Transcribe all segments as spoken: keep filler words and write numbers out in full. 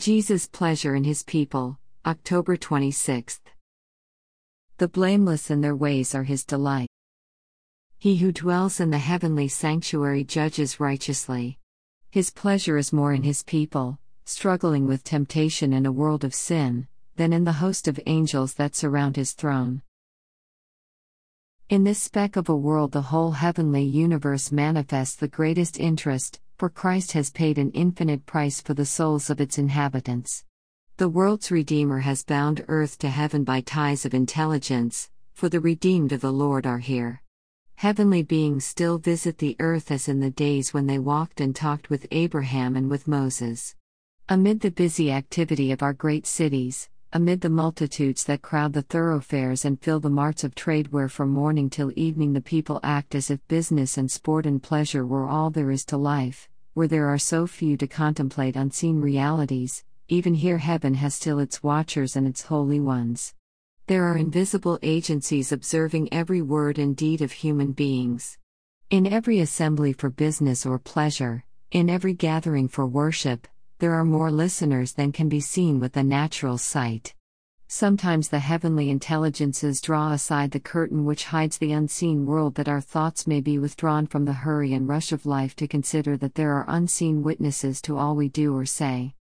Jesus' pleasure in his people, October twenty-sixth. The blameless in their ways are his delight. He who dwells in the heavenly sanctuary judges righteously. His pleasure is more in his people, struggling with temptation in a world of sin, than in the host of angels that surround his throne. In this speck of a world the whole heavenly universe manifests the greatest interest, for Christ has paid an infinite price for the souls of its inhabitants. The world's Redeemer has bound earth to heaven by ties of intelligence, for the redeemed of the Lord are here. Heavenly beings still visit the earth as in the days when they walked and talked with Abraham and with Moses. Amid the busy activity of our great cities, amid the multitudes that crowd the thoroughfares and fill the marts of trade where from morning till evening the people act as if business and sport and pleasure were all there is to life, where there are so few to contemplate unseen realities, even here heaven has still its watchers and its holy ones. There are invisible agencies observing every word and deed of human beings. In every assembly for business or pleasure, in every gathering for worship, there are more listeners than can be seen with the natural sight. Sometimes the heavenly intelligences draw aside the curtain which hides the unseen world that our thoughts may be withdrawn from the hurry and rush of life to consider that there are unseen witnesses to all we do or say.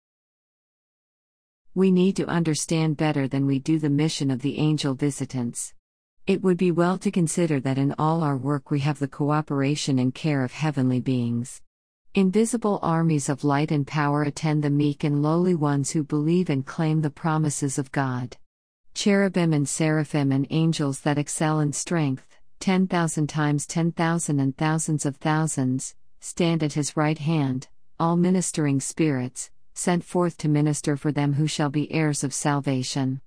We need to understand better than we do the mission of the angel visitants. It would be well to consider that in all our work we have the cooperation and care of heavenly beings. Invisible armies of light and power attend the meek and lowly ones who believe and claim the promises of God. Cherubim and seraphim and angels that excel in strength, ten thousand times ten thousand and thousands of thousands, stand at his right hand, all ministering spirits, sent forth to minister for them who shall be heirs of salvation.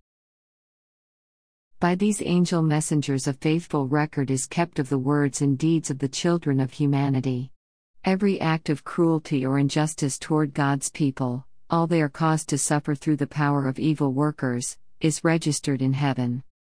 By these angel messengers a faithful record is kept of the words and deeds of the children of humanity. Every act of cruelty or injustice toward God's people, all they are caused to suffer through the power of evil workers, is registered in heaven.